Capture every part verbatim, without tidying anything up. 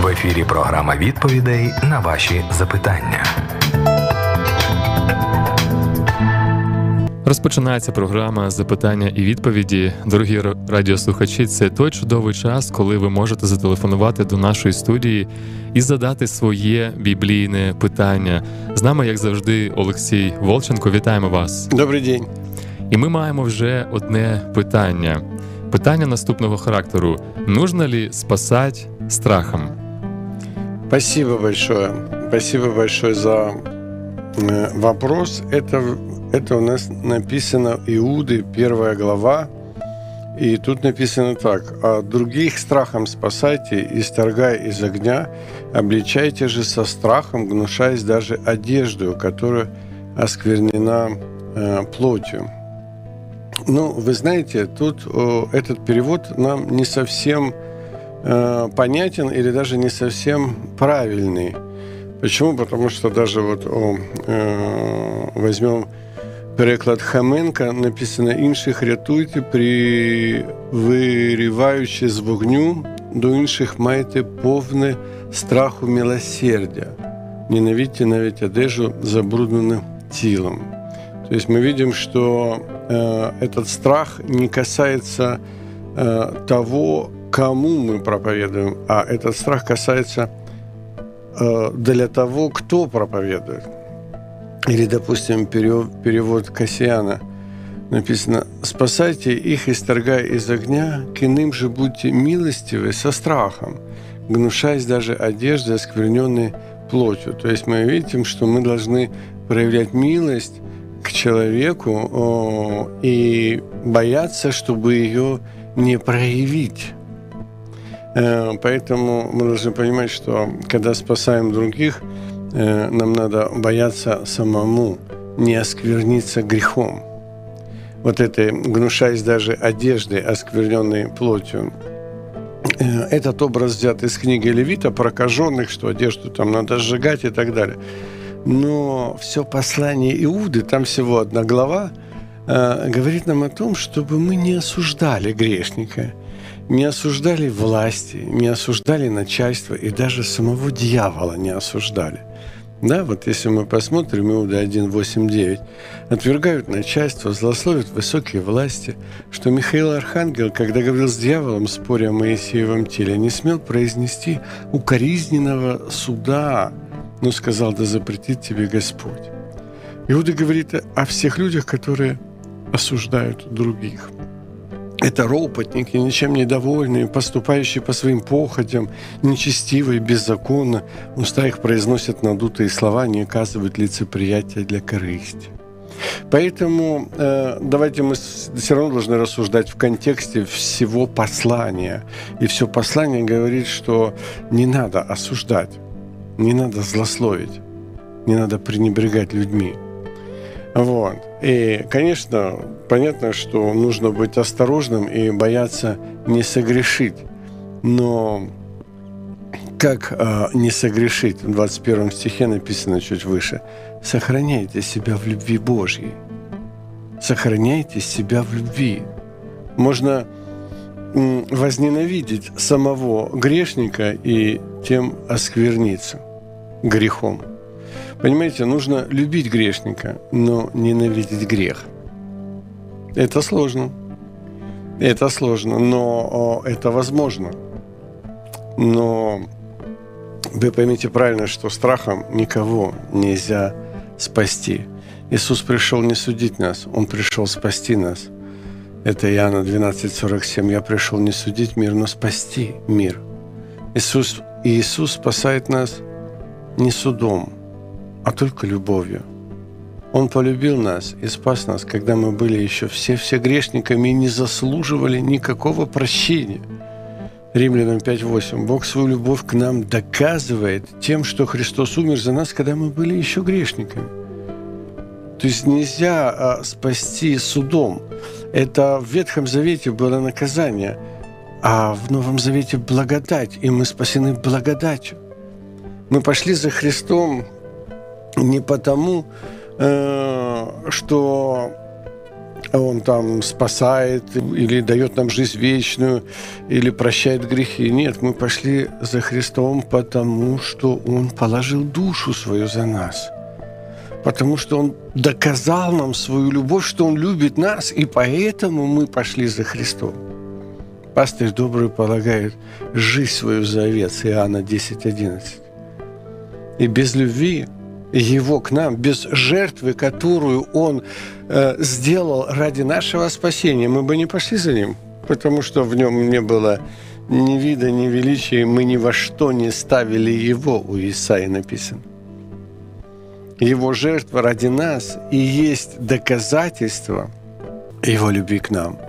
В ефірі програма відповідей на ваші запитання. Розпочинається програма «Запитання і відповіді». Дорогі радіослухачі, це той чудовий час, коли ви можете зателефонувати до нашої студії і задати своє біблійне питання. З нами, як завжди, Олексій Волченко. Вітаємо вас. Добрий день. І ми маємо вже одне питання. Питання наступного характеру. Нужно ли спасать страхом? Спасибо большое. Спасибо большое за вопрос. Это, это у нас написано Иуды, первая глава. И тут написано так. «А других страхом спасайте, исторгая из огня, обличайте же со страхом, гнушаясь даже одеждою, которая осквернена э, плотью». Ну, вы знаете, тут о, этот перевод нам не совсем э, понятен или даже не совсем правильный. Почему? Потому что даже вот о, э, возьмем переклад Хоменка, написано «Інших рятуйте, при виріваючи з вогню, до інших майте повне страху милосердя. Ненавидьте навіть одежу, забруднену тілом». То есть мы видим, что э, этот страх не касается э, того, кому мы проповедуем, а этот страх касается э, для того, кто проповедует. Или, допустим, перевод Кассиана написано «Спасайте их, исторгая из огня, к иным же будьте милостивы со страхом, гнушаясь даже одежды, оскверненной плотью». То есть мы видим, что мы должны проявлять милость к человеку о, и бояться, чтобы ее не проявить. Э, поэтому мы должны понимать, что когда спасаем других, э, нам надо бояться самому не оскверниться грехом. Вот этой, гнушаясь даже одеждой, оскверненной плотью. Э, этот образ взят из книги Левита, прокаженных, что одежду там надо сжигать и так далее. Но все послание Иуды, там всего одна глава, э, говорит нам о том, чтобы мы не осуждали грешника, не осуждали власти, не осуждали начальство и даже самого дьявола не осуждали. Да, вот если мы посмотрим Иуда один, восемь, девять, отвергают начальство, злословят высокие власти, что Михаил Архангел, когда говорил с дьяволом, споря о Моисеевом теле, не смел произнести укоризненного суда, но сказал: «Да запретит тебе Господь». Иуда говорит о всех людях, которые осуждают других. Это ропотники, ничем недовольные, поступающие по своим похотям, нечестивые, беззаконно. Уста их произносят надутые слова, не оказывают лицеприятия для корысти. Поэтому э, давайте мы все равно должны рассуждать в контексте всего послания. И все послание говорит, что не надо осуждать. Не надо злословить, не надо пренебрегать людьми. Вот. И, конечно, понятно, что нужно быть осторожным и бояться не согрешить. Но как э, не согрешить? В двадцать первом стихе написано чуть выше. «Сохраняйте себя в любви Божьей». Сохраняйте себя в любви. Можно м, возненавидеть самого грешника и тем оскверниться грехом. Понимаете, нужно любить грешника, но ненавидеть грех. Это сложно. Это сложно, но это возможно. Но вы поймите правильно, что страхом никого нельзя спасти. Иисус пришел не судить нас, Он пришел спасти нас. Это Иоанна двенадцать сорок семь. «Я пришел не судить мир, но спасти мир». Иисус, Иисус спасает нас не судом, а только любовью. Он полюбил нас и спас нас, когда мы были еще все-все грешниками и не заслуживали никакого прощения. Римлянам пять восемь. «Бог свою любовь к нам доказывает тем, что Христос умер за нас, когда мы были еще грешниками». То есть нельзя а, спасти судом. Это в Ветхом Завете было наказание, а в Новом Завете благодать, и мы спасены благодатью. Мы пошли за Христом не потому, что Он там спасает или дает нам жизнь вечную, или прощает грехи. Нет, мы пошли за Христом, потому что Он положил душу свою за нас. Потому что Он доказал нам свою любовь, что Он любит нас, и поэтому мы пошли за Христом. Пастырь добрый полагает жизнь свою за овец, Иоанна десять одиннадцать. И без любви Его к нам, без жертвы, которую Он э, сделал ради нашего спасения, мы бы не пошли за Ним, потому что в Нем не было ни вида, ни величия, мы ни во что не ставили Его, у Исаии написано. Его жертва ради нас и есть доказательство Его любви к нам.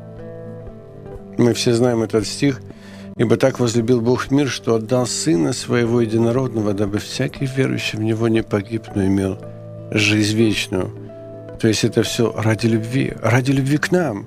Мы все знаем этот стих. «Ибо так возлюбил Бог мир, что отдал Сына Своего Единородного, дабы всякий верующий в Него не погиб, но имел жизнь вечную». То есть это все ради любви, ради любви к нам.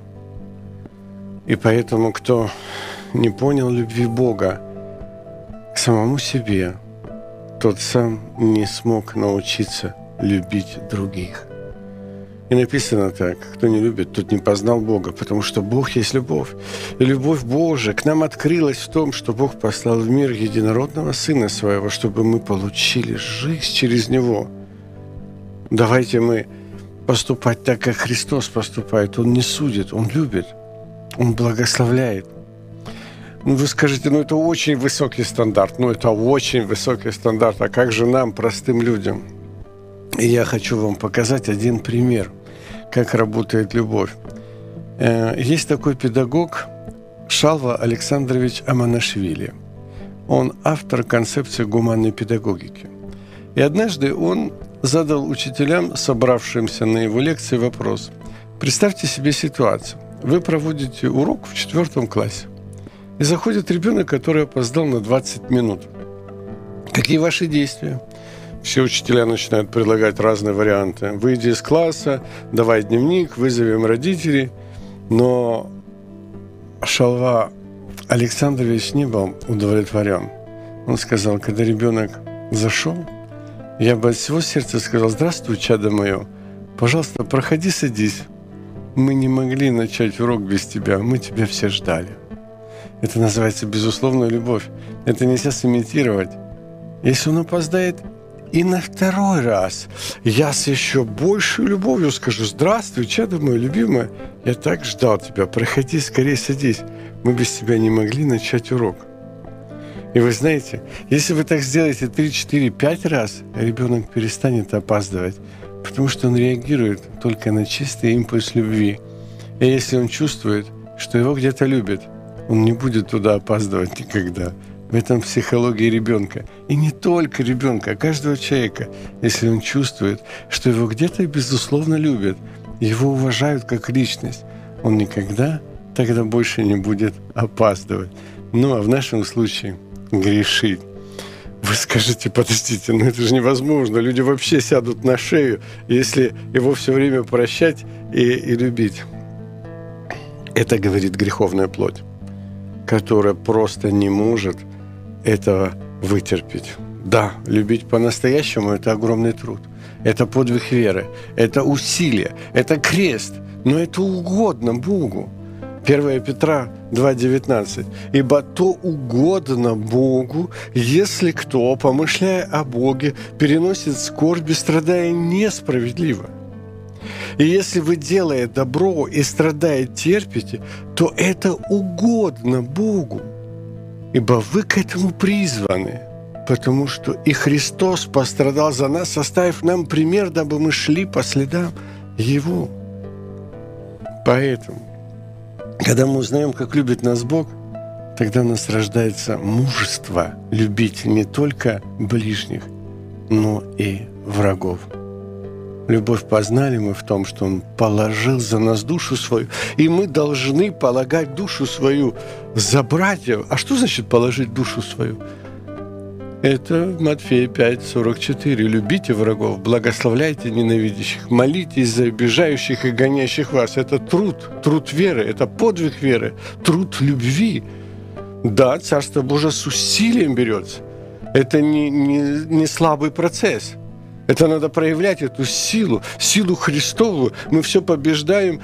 И поэтому, кто не понял любви Бога к самому себе, тот сам не смог научиться любить других. И написано так: кто не любит, тот не познал Бога, потому что Бог есть любовь. И любовь Божия к нам открылась в том, что Бог послал в мир единородного Сына Своего, чтобы мы получили жизнь через Него. Давайте мы поступать так, как Христос поступает. Он не судит, Он любит, Он благословляет. Ну, вы скажете, ну это очень высокий стандарт, ну это очень высокий стандарт, а как же нам, простым людям? И я хочу вам показать один пример, как работает любовь. Есть такой педагог Шалва Александрович Аманашвили. Он автор концепции гуманной педагогики. И однажды он задал учителям, собравшимся на его лекции, вопрос. Представьте себе ситуацию. Вы проводите урок в четвертом классе. И заходит ребенок, который опоздал на двадцать минут. Какие ваши действия? Все учителя начинают предлагать разные варианты. Выйди из класса, давай дневник, вызовем родителей. Но Шалва Александрович не был удовлетворен. Он сказал, когда ребенок зашел, я бы от всего сердца сказал: здравствуй, чадо мое, пожалуйста, проходи, садись. Мы не могли начать урок без тебя, мы тебя все ждали. Это называется безусловная любовь. Это нельзя сымитировать. Если он опоздает и на второй раз, я с еще большей любовью скажу: здравствуй, чадо мое любимое, я так ждал тебя, проходи, скорее садись. Мы без тебя не могли начать урок. И вы знаете, если вы так сделаете три, четыре, пять раз, ребенок перестанет опаздывать, потому что он реагирует только на чистый импульс любви. И если он чувствует, что его где-то любят, он не будет туда опаздывать никогда. В этом психология ребенка. И не только ребенка, а каждого человека. Если он чувствует, что его где-то безусловно любят, его уважают как личность, он никогда тогда больше не будет опаздывать. Ну, а в нашем случае грешить. Вы скажете, подождите, ну это же невозможно. Люди вообще сядут на шею, если его все время прощать и, и любить. Это говорит греховная плоть, которая просто не может этого вытерпеть. Да, любить по-настоящему – это огромный труд. Это подвиг веры, это усилие, это крест. Но это угодно Богу. первое Петра два девятнадцать. «Ибо то угодно Богу, если кто, помышляя о Боге, переносит скорби, страдая несправедливо. И если вы, делая добро и страдая терпите, то это угодно Богу, ибо вы к этому призваны, потому что и Христос пострадал за нас, оставив нам пример, дабы мы шли по следам Его». Поэтому, когда мы узнаем, как любит нас Бог, тогда у нас рождается мужество любить не только ближних, но и врагов. Любовь познали мы в том, что Он положил за нас душу свою, и мы должны полагать душу свою за братьев. А что значит положить душу свою? Это Матфея пять сорок четыре. «Любите врагов, благословляйте ненавидящих, молитесь за обижающих и гонящих вас». Это труд, труд веры, это подвиг веры, труд любви. Да, Царство Божие с усилием берется. Это не, не, не слабый процесс. Это надо проявлять, эту силу, силу Христову. Мы все побеждаем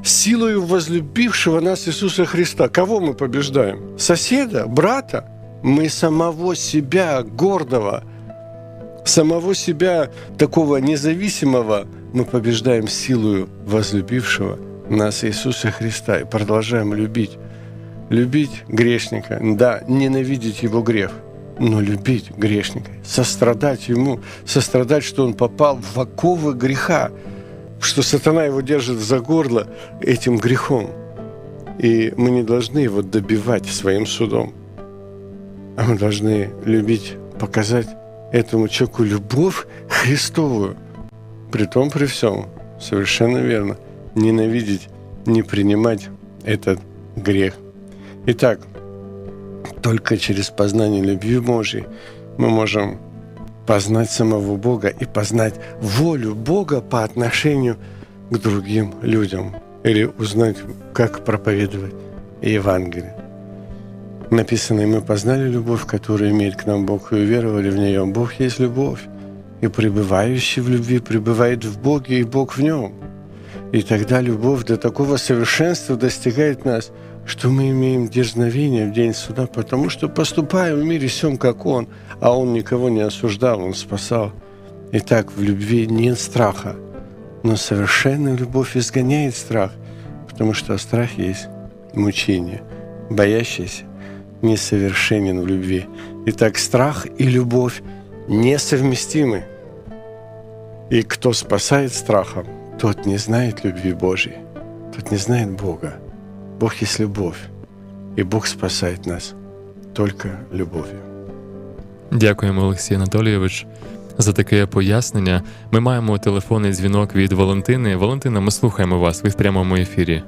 силою возлюбившего нас Иисуса Христа. Кого мы побеждаем? Соседа? Брата? Мы самого себя гордого, самого себя такого независимого мы побеждаем силою возлюбившего нас Иисуса Христа и продолжаем любить. Любить грешника, да, ненавидеть его грех, но любить грешника, сострадать ему, сострадать, что он попал в оковы греха, что сатана его держит за горло этим грехом. И мы не должны его добивать своим судом, а мы должны любить, показать этому человеку любовь Христовую. При том, при всем, совершенно верно, ненавидеть, не принимать этот грех. Итак, только через познание любви Божьей мы можем познать самого Бога и познать волю Бога по отношению к другим людям. Или узнать, как проповедовать Евангелие. Написано: и мы познали любовь, которую имеет к нам Бог, и уверовали в нее. Бог есть любовь, и пребывающий в любви пребывает в Боге, и Бог в нем. И тогда любовь до такого совершенства достигает нас, что мы имеем дерзновение в день суда, потому что поступаем в мире сём, как Он, а Он никого не осуждал, Он спасал. Итак, в любви нет страха, но совершенная любовь изгоняет страх, потому что страх есть мучение. Боящийся несовершенен в любви. Итак, страх и любовь несовместимы. И кто спасает страхом, тот не знает любви Божьей, тот не знает Бога. Бог есть любовь, і Бог спасает нас только любов'ю. Дякуємо, Олексій Анатолійович, за таке пояснення. Ми маємо телефонний дзвінок від Валентини. Валентина, ми слухаємо вас, ви в прямому ефірі.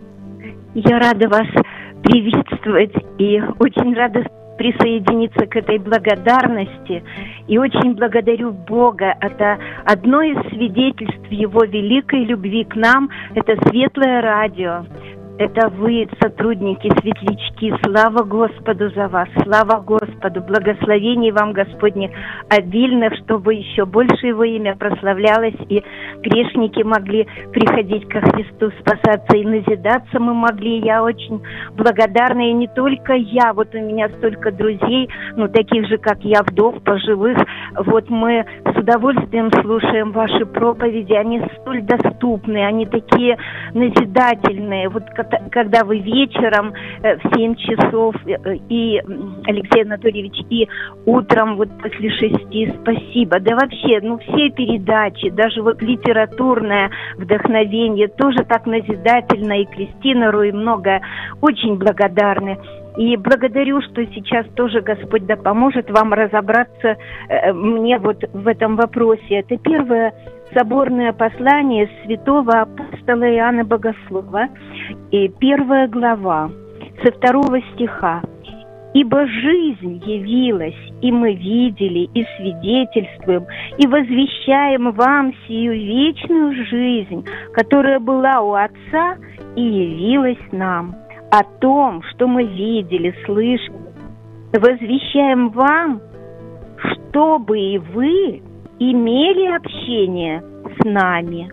Я рада вас приветствовать и очень рада присоединиться к этой благодарности. И очень благодарю Бога. Это одно из свидетельств Его великой любви к нам. Это Светлое радио. Это вы, сотрудники, светлячки. Слава Господу за вас, слава Господу. Благословений вам, Господне, обильных, чтобы еще больше Его имя прославлялось, и грешники могли приходить ко Христу, спасаться, и назидаться мы могли. Я очень благодарна, и не только я. Вот у меня столько друзей, ну, таких же, как я, вдов, пожилых. Вот мы с удовольствием слушаем ваши проповеди. Они столь доступны, они такие назидательные. Вот когда вы вечером в семь часов, и Алексей Анатольевич, и утром вот после шести, спасибо. Да вообще, ну все передачи, даже вот литературное вдохновение, тоже так назидательно, и Кристина Руй, много, очень благодарны. И благодарю, что сейчас тоже Господь да поможет вам разобраться э, мне вот в этом вопросе. Это первое соборное послание святого апостола Иоанна Богослова, и первая глава, со второго стиха. «Ибо жизнь явилась, и мы видели, и свидетельствуем, и возвещаем вам сию вечную жизнь, которая была у Отца и явилась нам. О том, что мы видели, слышали, возвещаем вам, чтобы и вы имели общение с нами,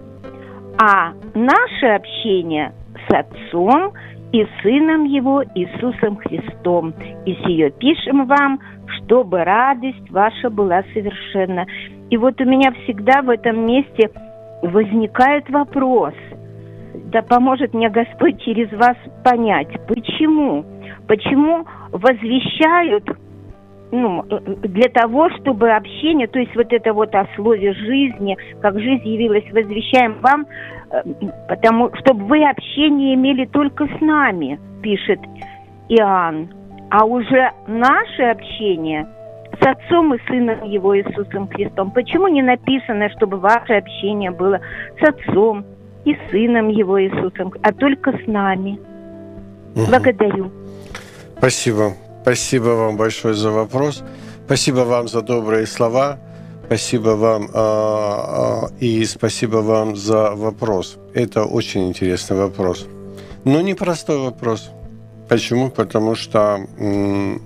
а наше общение с Отцом и Сыном Его Иисусом Христом. И сие пишем вам, чтобы радость ваша была совершенна». И вот у меня всегда в этом месте возникает вопрос, да поможет мне Господь через вас понять, почему? Почему возвещают, ну, для того, чтобы общение, то есть вот это вот о слове жизни, как жизнь явилась, возвещаем вам, потому, чтобы вы общение имели только с нами, пишет Иоанн. А уже наше общение с Отцом и Сыном Его Иисусом Христом. Почему не написано, чтобы ваше общение было с Отцом и Сыном Его Иисусом, а только с нами? Угу. Благодарю. Спасибо. Спасибо вам большое за вопрос. Спасибо вам за добрые слова. Спасибо вам э, э, и спасибо вам за вопрос. Это очень интересный вопрос. Но непростой вопрос. Почему? Потому что, м-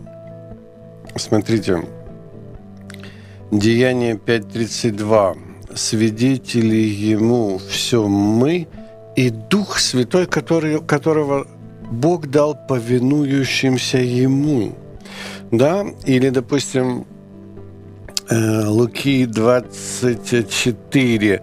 смотрите, Деяние пять тридцать два. «Свидетели Ему все мы и Дух Святой, который, которого Бог дал повинующимся Ему. Да? Или, допустим, Луки двадцать четыре,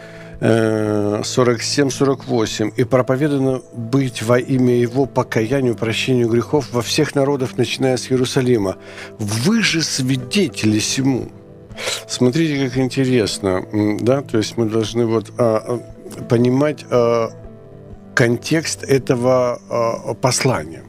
сорок семь сорок восемь. «И проповедано быть во имя Его покаянию, прощению грехов во всех народах, начиная с Иерусалима. Вы же свидетели сему». Смотрите, как интересно, да? То есть мы должны вот а, понимать а, контекст этого а, послания.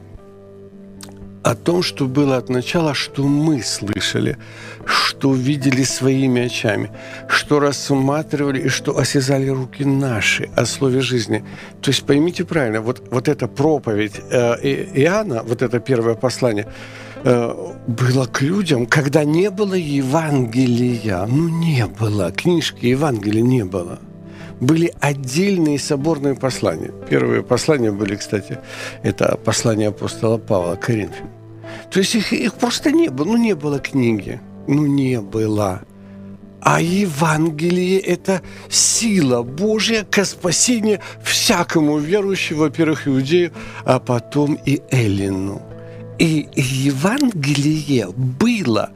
О том, что было от начала, что мы слышали, что видели своими очами, что рассматривали и что осязали руки наши о слове жизни. То есть поймите правильно, вот, вот эта проповедь э, Иоанна, вот это первое послание, э, было к людям, когда не было Евангелия. Ну, не было. Книжки Евангелия не было. Были отдельные соборные послания. Первые послания были, кстати, это послание апостола Павла к Коринфянам. То есть их, их просто не было. Ну, не было книги. Ну, не было. А Евангелие – это сила Божья ко спасению всякому верующему, во-первых, иудею, а потом и эллину. И Евангелие было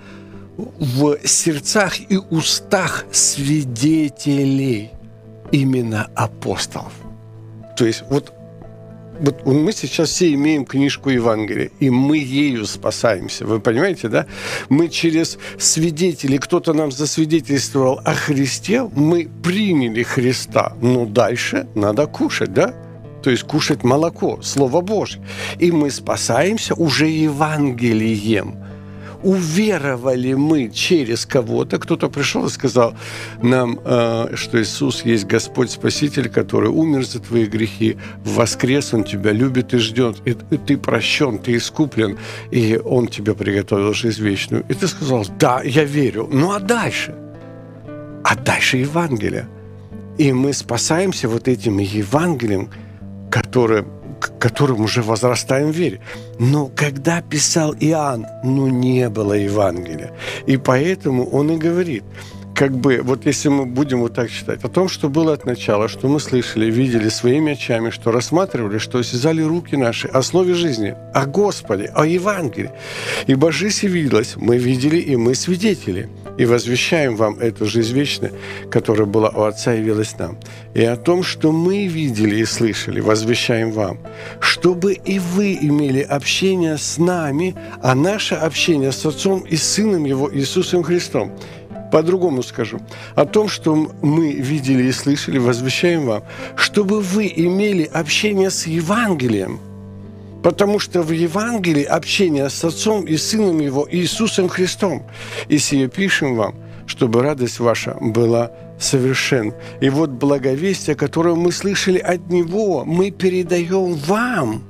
в сердцах и устах свидетелей, именно апостолов. То есть вот, вот мы сейчас все имеем книжку Евангелия, и мы ею спасаемся. Вы понимаете, да? Мы через свидетелей, кто-то нам засвидетельствовал о Христе, мы приняли Христа, но дальше надо кушать, да? То есть кушать молоко, Слово Божье. И мы спасаемся уже Евангелием. Уверовали мы через кого-то. Кто-то пришел и сказал нам, что Иисус есть Господь Спаситель, который умер за твои грехи, воскрес, Он тебя любит и ждет, и ты прощен, ты искуплен, и Он тебе приготовил жизнь вечную. И ты сказал: да, я верю. Ну а дальше? А дальше Евангелие. И мы спасаемся вот этим Евангелием, которое к которым уже возрастаем в вере. Но когда писал Иоанн, ну, не было Евангелия. И поэтому он и говорит, как бы, вот если мы будем вот так читать, о том, что было от начала, что мы слышали, видели своими очами, что рассматривали, что осязали руки наши, о слове жизни, о Господе, о Евангелии. Ибо жизнь явилась, мы видели, и мы свидетели, и возвещаем вам эту жизнь вечную, которая была у Отца, явилась нам. И о том, что мы видели и слышали, возвещаем вам, чтобы и вы имели общение с нами, а наше общение с Отцом и Сыном Его Иисусом Христом. По-другому скажу. О том, что мы видели и слышали, возвещаем вам, чтобы вы имели общение с Евангелием. Потому что в Евангелии общение с Отцом и Сыном Его Иисусом Христом. И сие пишем вам, чтобы радость ваша была совершенна. И вот благовестие, которое мы слышали от Него, мы передаем вам,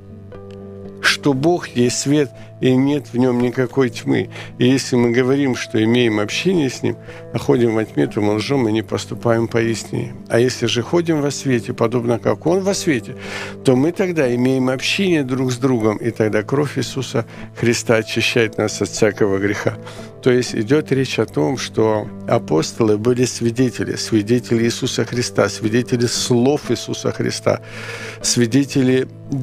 что Бог есть свет, и нет в нем никакой тьмы. И если мы говорим, что имеем общение с Ним, а ходим во тьме, то мы лжем и не поступаем поистине. А если же ходим во свете, подобно как Он во свете, то мы тогда имеем общение друг с другом, и тогда кровь Иисуса Христа очищает нас от всякого греха. То есть идет речь о том, что апостолы были свидетели, свидетели Иисуса Христа, свидетели слов Иисуса Христа, свидетели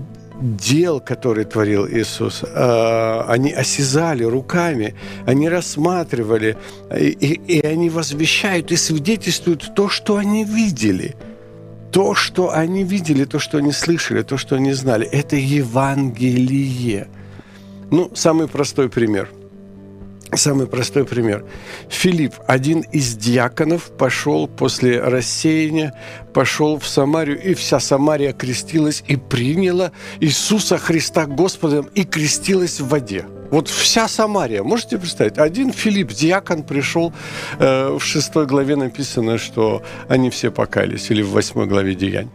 дел, которые творил Иисус. Они осязали руками, они рассматривали, и, и, и они возвещают и свидетельствуют то, что они видели. То, что они видели, то, что они слышали, то, что они знали. Это Евангелие. Ну, самый простой пример. Самый простой пример. Филипп, один из диаконов, пошел после рассеяния, пошел в Самарию, и вся Самария крестилась и приняла Иисуса Христа Господом и крестилась в воде. Вот вся Самария, можете представить? Один Филипп, диакон, пришел, э, в шестой главе написано, что они все покаялись, или в восьмой главе Деяний.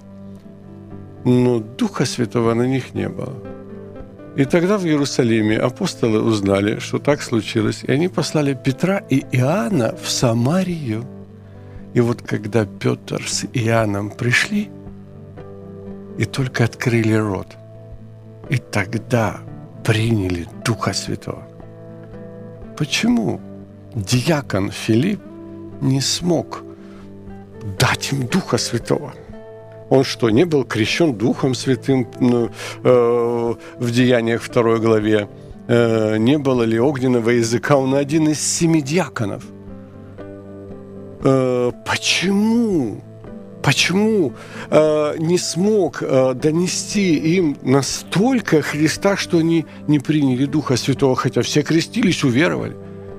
Но Духа Святого на них не было. И тогда в Иерусалиме апостолы узнали, что так случилось, и они послали Петра и Иоанна в Самарию. И вот когда Петр с Иоанном пришли, и только открыли рот, и тогда приняли Духа Святого. Почему диакон Филипп не смог дать им Духа Святого? Он что, не был крещен Духом Святым ну, э, в Деяниях второй главе? Э, не было ли огненного языка? Он один из семи диаконов. Э, почему? Почему э, не смог э, донести им настолько Христа, что они не приняли Духа Святого, хотя все крестились, уверовали?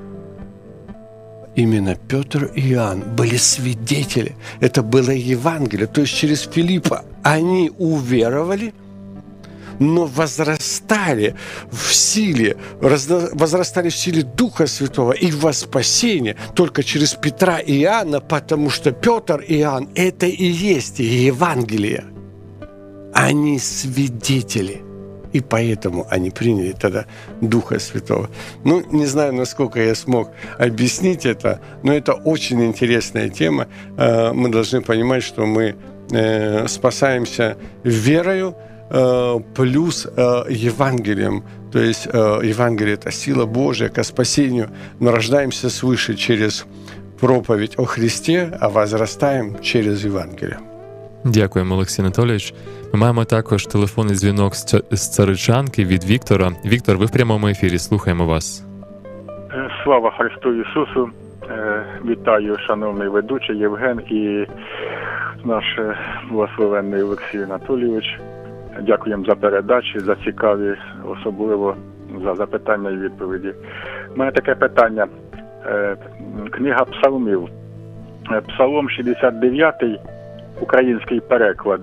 Именно Петр и Иоанн были свидетели. Это было Евангелие. То есть через Филиппа они уверовали, но возрастали в силе, возрастали в силе Духа Святого и во спасение только через Петра и Иоанна, потому что Петр и Иоанн – это и есть Евангелие. Они свидетели. И поэтому они приняли тогда Духа Святого. Ну, не знаю, насколько я смог объяснить это, но это очень интересная тема. Мы должны понимать, что мы спасаемся верою плюс Евангелием. То есть Евангелие – это сила Божия ко спасению. Но рождаемся свыше через проповедь о Христе, а возрастаем через Евангелие. Дякуємо, Олексій Анатолійович. Ми маємо також телефонний дзвінок з Царичанки від Віктора. Віктор, ви в прямому ефірі, слухаємо вас. Слава Христу Ісусу! Вітаю, шановний ведучий Євген і наш благословенний Олексій Анатолійович. Дякуємо за передачі, за цікаві, особливо за запитання і відповіді. У мене таке питання. Книга Псалмів. Псалом шістдесят дев'ятий, український переклад.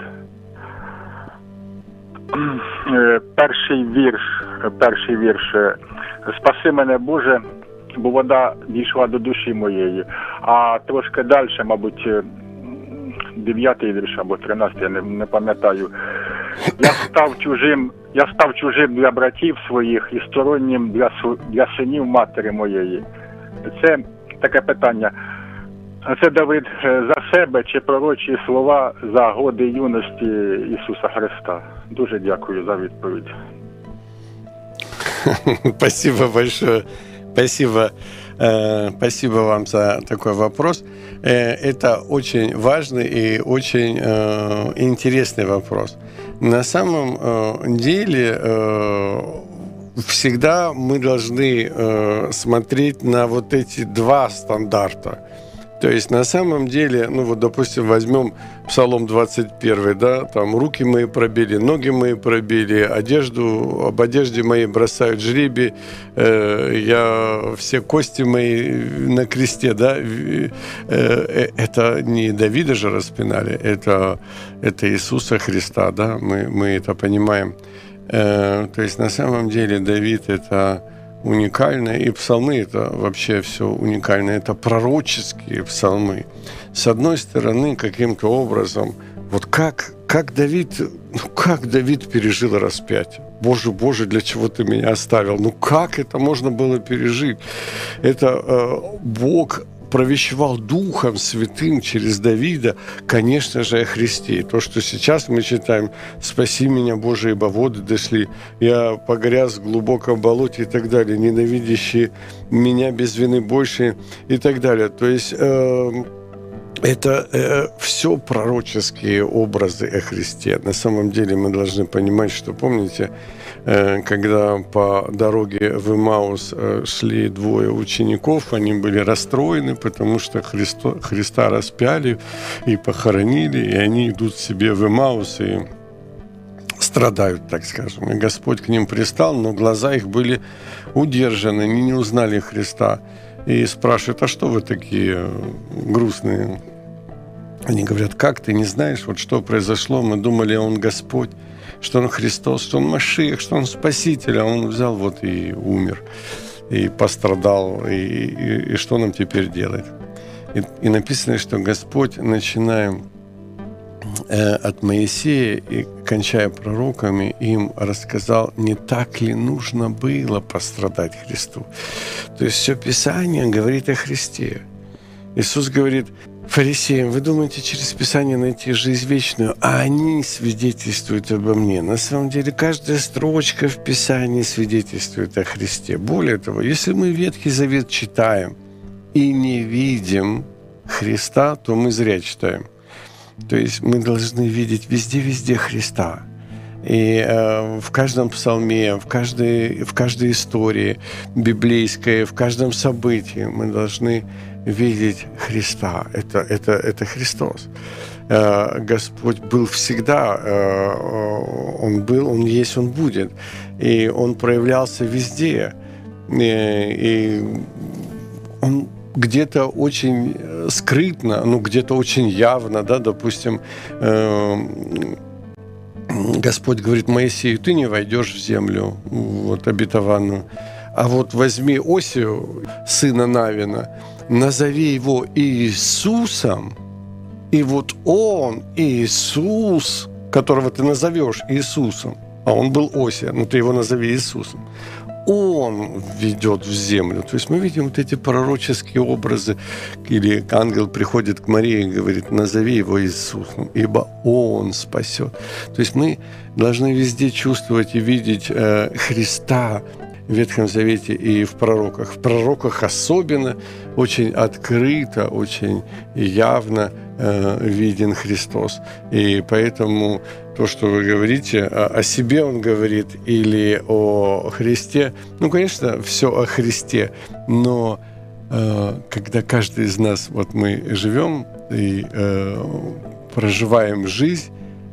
Перший вірш, перший вірш. «Спаси мене, Боже, бо вода дійшла до душі моєї». А трошки далі, мабуть, дев'ятий вірш або тринадцятий, я не, не пам'ятаю. «Я став чужим, я став чужим для братів своїх і стороннім для, для синів матері моєї». Це таке питання. Це Давид за себе чи пророчі слова за годи юності Ісуса Христа? Дуже дякую за відповідь. Спасибо большое. Спасибо. Спасибо вам за такой вопрос. Это очень важный и очень интересный вопрос. На самом деле всегда мы должны смотреть на вот эти два стандарта. То есть на самом деле, ну вот, допустим, возьмем Псалом двадцать первый, да, там руки мои пробили, ноги мои пробили, одежду, об одежде моей бросают жребий, э, я все кости мои на кресте, да, э, это не Давида же распинали, это, это Иисуса Христа, да, мы, мы это понимаем. Э, то есть на самом деле Давид это уникально, и псалмы это вообще все уникально, это пророческие псалмы. С одной стороны, каким-то образом, вот как, как Давид, ну как Давид пережил распятие? Боже, Боже, для чего ты меня оставил? Ну как это можно было пережить? Это э, Бог провещевал Духом Святым через Давида, конечно же, о Христе. И то, что сейчас мы читаем «Спаси меня, Боже, ибо воды дошли, я погряз в глубоком болоте» и так далее, «Ненавидящие меня без вины больше» и так далее. То есть э, это э, все пророческие образы о Христе. На самом деле мы должны понимать, что, помните, э, когда по дороге в Эмаус э, шли двое учеников, они были расстроены, потому что Христо, Христа распяли и похоронили, и они идут себе в Эмаус и страдают, так скажем. И Господь к ним пристал, но глаза их были удержаны, они не узнали Христа. И спрашивают: а что вы такие грустные? Они говорят: как ты не знаешь, вот что произошло? Мы думали, Он Господь, что Он Христос, что Он Машиах, что Он Спаситель, а Он взял вот и умер, и пострадал, и, и, и что нам теперь делать? И, и написано, что Господь, начиная э, от Моисея и кончая пророками, им рассказал, не так ли нужно было пострадать Христу. То есть все Писание говорит о Христе. Иисус говорит фарисеям: вы думаете через Писание найти жизнь вечную, а они свидетельствуют обо мне. На самом деле каждая строчка в Писании свидетельствует о Христе. Более того, если мы Ветхий Завет читаем и не видим Христа, то мы зря читаем. То есть мы должны видеть везде-везде Христа. И э, в каждом псалме, в каждой, в каждой истории библейской, в каждом событии мы должны видеть Христа. Это, это, это Христос. Э, Господь был всегда, э, Он был, Он есть, Он будет. И Он проявлялся везде. И, и Он где-то очень скрытно, ну, где-то очень явно, да, допустим, э, Господь говорит Моисею: ты не войдешь в землю вот, обетованную, а вот возьми Осию, сына Навина, назови его Иисусом, и вот он, Иисус, которого ты назовешь Иисусом, а он был Осия, но ты его назови Иисусом, он ведет в землю. То есть мы видим вот эти пророческие образы, или ангел приходит к Марии и говорит: назови его Иисусом, ибо он спасет. То есть мы должны везде чувствовать и видеть э, Христа в Ветхом Завете и в пророках. В пророках особенно очень открыто, очень явно э, виден Христос. И поэтому то, что вы говорите, о себе Он говорит или о Христе, ну, конечно, все о Христе, но э, когда каждый из нас, вот мы живем и э, проживаем жизнь,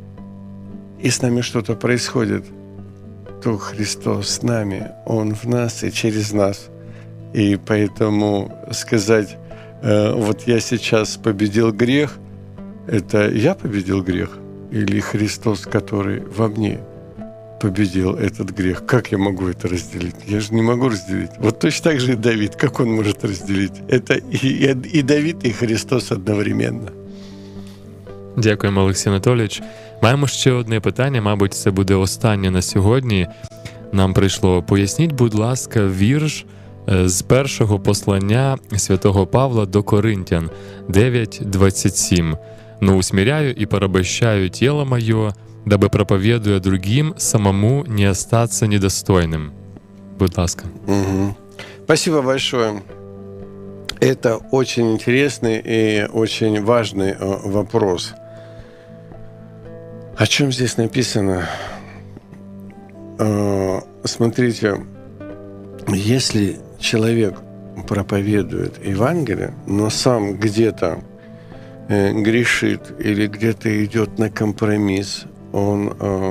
и с нами что-то происходит, то Христос с нами, Он в нас и через нас. И поэтому сказать: э, вот я сейчас победил грех, это я победил грех? Или Христос, который во мне победил этот грех? Как я могу это разделить? Я же не могу разделить. Вот точно так же и Давид. Как он может разделить? Это и, и Давид, и Христос одновременно. Дякуємо, Олексій Анатолійович. Маємо ще одне питання, мабуть, це буде останнє на сьогодні. Нам прийшло: поясніть, будь ласка, вірш з першого послання святого Павла до Коринтян дев'ять двадцять сім. «Но усмиряю и порабощаю тело мое, дабы, проповедуя другим, самому не остаться недостойным». Будь ласка. Угу. Спасибо большое. Это очень интересный и очень важный вопрос. О чем здесь написано? Смотрите, если человек проповедует Евангелие, но сам где-то грешит или где-то идет на компромисс, он,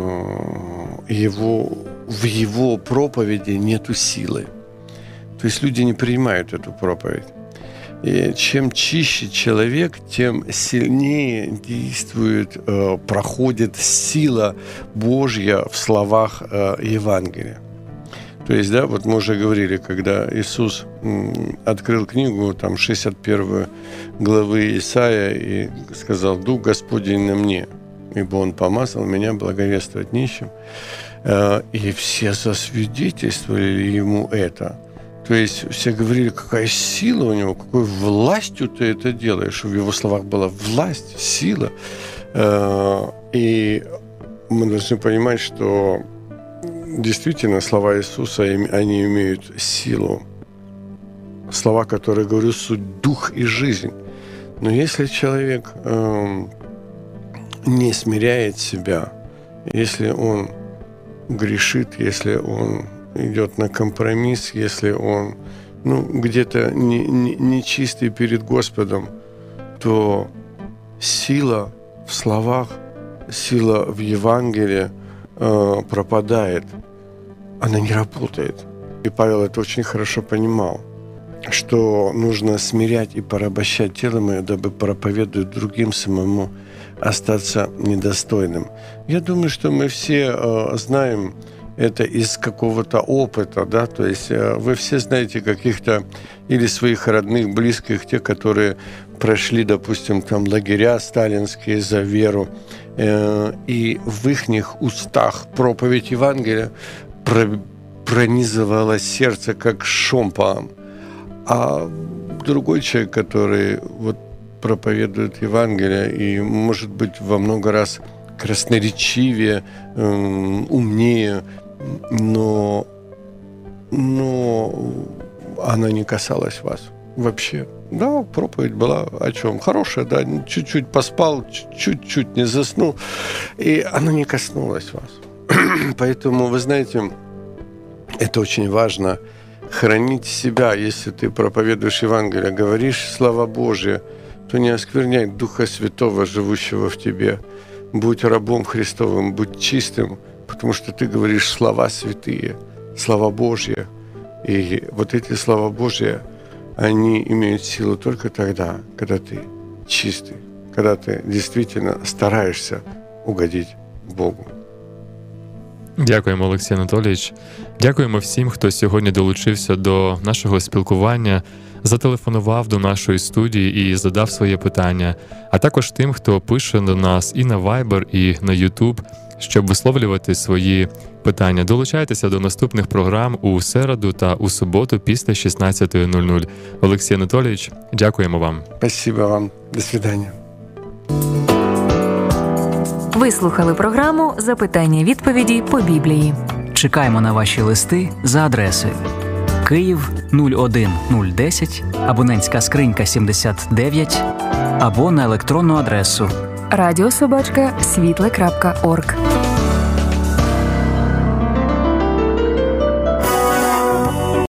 его, в его проповеди нету силы. То есть люди не принимают эту проповедь. И чем чище человек, тем сильнее действует, проходит сила Божья в словах Евангелия. То есть, да, вот мы уже говорили, когда Иисус открыл книгу, там, шестьдесят первой главы Исаия, и сказал: «Дух Господень на мне, ибо Он помазал меня благовествовать нищим». И все засвидетельствовали Ему это. То есть все говорили: какая сила у Него, какой властью ты это делаешь. В Его словах была власть, сила. И мы должны понимать, что действительно, слова Иисуса, они имеют силу. Слова, которые, говорю, суть дух и жизнь. Но если человек э, не смиряет себя, если он грешит, если он идет на компромисс, если он, ну, где-то не, не, не чистый перед Господом, то сила в словах, сила в Евангелии э, пропадает. Она не работает. И Павел это очень хорошо понимал, что нужно смирять и порабощать тело мое, дабы, проповедуя другим, самому остаться недостойным. Я думаю, что мы все э, знаем это из какого-то опыта, да, то есть э, вы все знаете каких-то или своих родных, близких, те, которые прошли, допустим, там лагеря сталинские за веру, э, и в ихних устах проповедь Евангелия пронизывало сердце как шомполом. А другой человек, который вот проповедует Евангелие и, может быть, во много раз красноречивее, умнее, но, но она не касалась вас. вообще. Да, проповедь была о чем? Хорошая, да, чуть-чуть поспал, чуть-чуть не заснул, и оно не коснулось вас. Поэтому, вы знаете, это очень важно, хранить себя. Если ты проповедуешь Евангелие, говоришь слова Божьи, то не оскверняй Духа Святого, живущего в тебе. Будь рабом Христовым, будь чистым, потому что ты говоришь слова святые, слова Божьи. И вот эти слова Божьи, они имеют силу только тогда, когда ты чистый, когда ты действительно стараешься угодить Богу. Дякуємо, Олексій Анатолійович. Дякуємо всім, хто сьогодні долучився до нашого спілкування, зателефонував до нашої студії і задав своє питання, а також тим, хто пише до нас і на Viber, і на YouTube, щоб висловлювати свої питання. Долучайтеся до наступних програм у середу та у суботу після шістнадцятої нуль нуль. Олексій Анатолійович, дякуємо вам. Спасибо вам. До свидання. Ви слухали програму «Запитання-відповіді по Біблії». Чекаємо на ваші листи за адресою Київ нуль один нуль десять, абонентська скринька сімдесят дев'ять, або на електронну адресу радіособачка світле крапка орг.